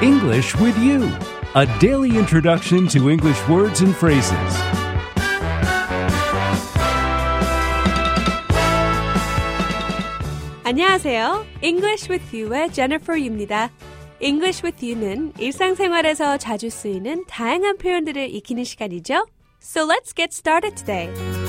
English with You, a daily introduction to English words and phrases. 안녕하세요. English with You의 Jennifer Yu입니다. English with You는 일상생활에서 자주 쓰이는 다양한 표현들을 익히는 시간이죠. So let's get started today.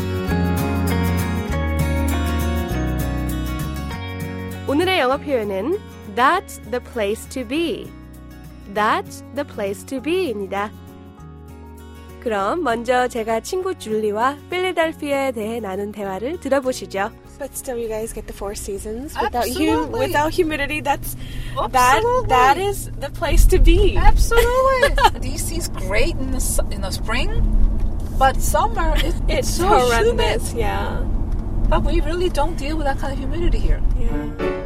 오늘의 영어 표현은 That's the place to be. That's the place to be입니다. 그럼 먼저 제가 친구 줄리와 필라델피아에 대해 나눈 대화를 들어보시죠. But still, you guys get the four seasons Absolutely. without humidity. That's Absolutely. that is the place to be. Absolutely. DC's great in the spring, but summer it's so horrendous. humid. Yeah. But we really don't deal with that kind of humidity here. Yeah.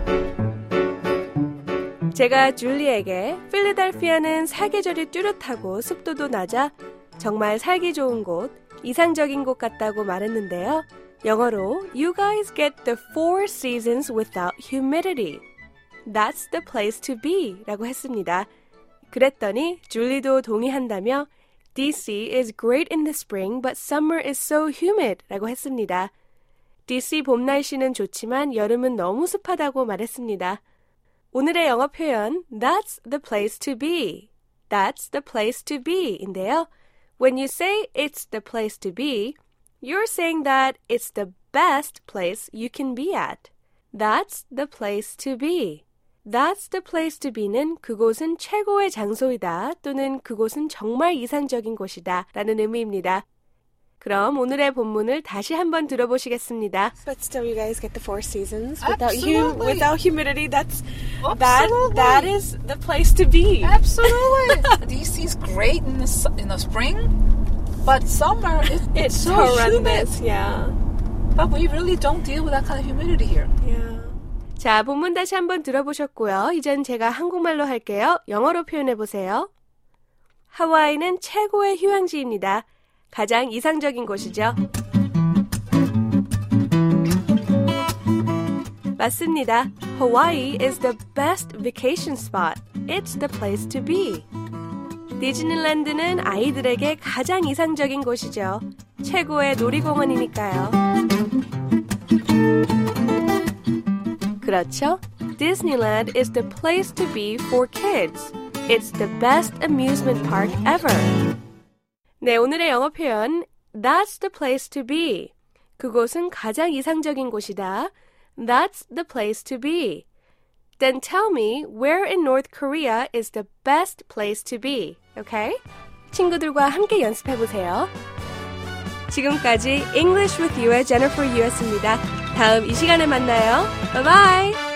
제가 줄리에게 필라델피아는 사계절이 뚜렷하고 습도도 낮아 정말 살기 좋은 곳, 이상적인 곳 같다고 말했는데요. 영어로 You guys get the four seasons without humidity. That's the place to be 라고 했습니다. 그랬더니 줄리도 동의한다며 DC is great in the spring but summer is so humid 라고 했습니다. DC 봄 날씨는 좋지만 여름은 너무 습하다고 말했습니다. 오늘의 영어 표현 That's the place to be. That's the place to be 인데요. When you say it's the place to be, you're saying that it's the best place you can be at. That's the place to be. That's the place to be는 그곳은 최고의 장소이다 또는 그곳은 정말 이상적인 곳이다 라는 의미입니다. 그럼 오늘의 본문을 다시 한번 들어보시겠습니다. But still, you guys get the four seasons Absolutely. without humidity. That's Absolutely. that is the place to be. Absolutely. DC's great in the spring, but summer it's so horrendous. humid. Yeah. But we really don't deal with that kind of humidity here. Yeah. 자, 본문 다시 한번 들어보셨고요. 이젠 제가 한국말로 할게요. 영어로 표현해보세요. 하와이는 최고의 휴양지입니다. 가장 이상적인 곳이죠. 맞습니다. Hawaii is the best vacation spot. It's the place to be. 디즈니랜드는 아이들에게 가장 이상적인 곳이죠. 최고의 놀이공원이니까요. 그렇죠? Disneyland is the place to be for kids. It's the best amusement park ever. 네, 오늘의 영어 표현 That's the place to be. 그곳은 가장 이상적인 곳이다. That's the place to be. Then tell me where in North Korea is the best place to be. Okay? 친구들과 함께 연습해보세요. 지금까지 English with You의 Jennifer Yu였습니다. 다음 이 시간에 만나요. Bye bye!